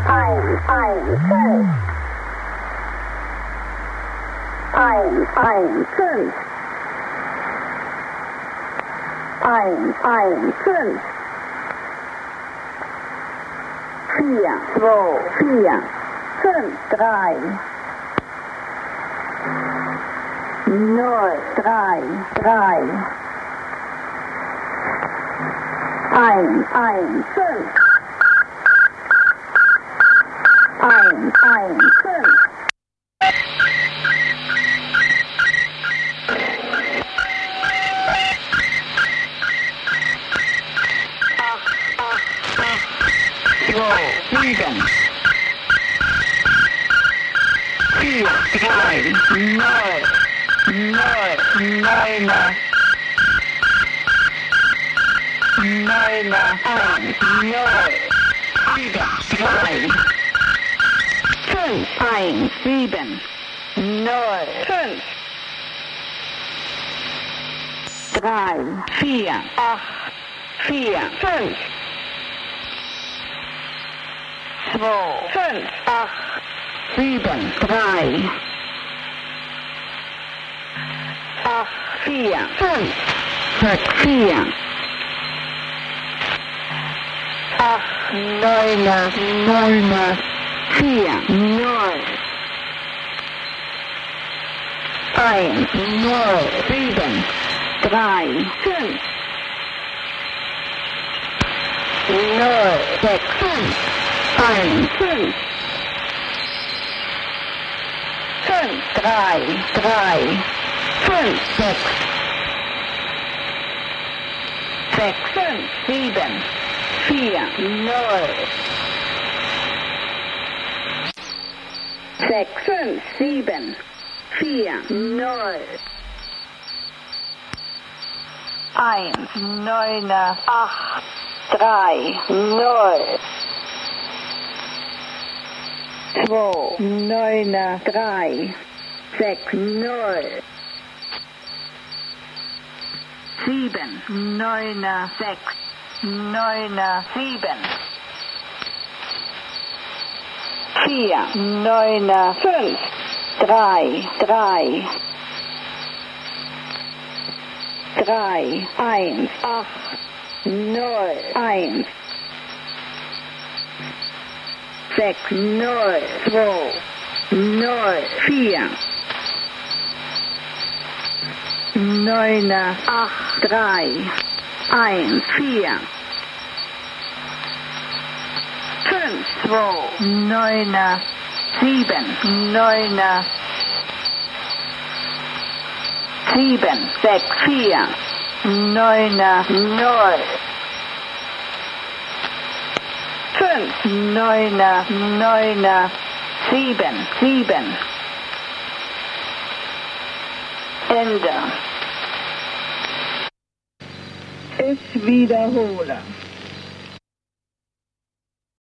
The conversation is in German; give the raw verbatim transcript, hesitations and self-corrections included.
ein, ein, fünf. Ein, ein, fünf. Ein, ein, fünf. Vier, zwei, vier. Fünf, drei. Null, drei, drei. Ein, ein, fünf. Ein, ein, fünf. Sieben, vier, drei, null, null, neuner, neuner, eins, null, sieben, drei, fünf, eins, sieben, null, fünf, drei, vier, acht, vier, fünf. Zwei, fünf, acht, sieben, drei, acht, vier, fünf, sechs, vier, acht, neuner, neuner, vier, null, eins, null, sieben, drei, fünf, null, sechs, fünf. Ein, fünf, fünf, drei, drei, fünf, sechs, sechs, fünf, sieben, vier, null, sechs, fünf, sieben, vier, null, eins, neuner, acht, drei, null. Zwei, neuner, drei, sechs, null. Sieben, neuner, sechs, neuner, sieben. Vier, neuner, fünf, drei, drei. Drei, eins, acht, null, eins. Sechs, null, zwei, null, vier. Neuner, acht, drei, eins, vier. Fünf, zwei, neuner, sieben, neuner, sieben, sechs, vier, neuner, null. Fünf, neuner, neuner, sieben, sieben. Ende. Ich wiederhole.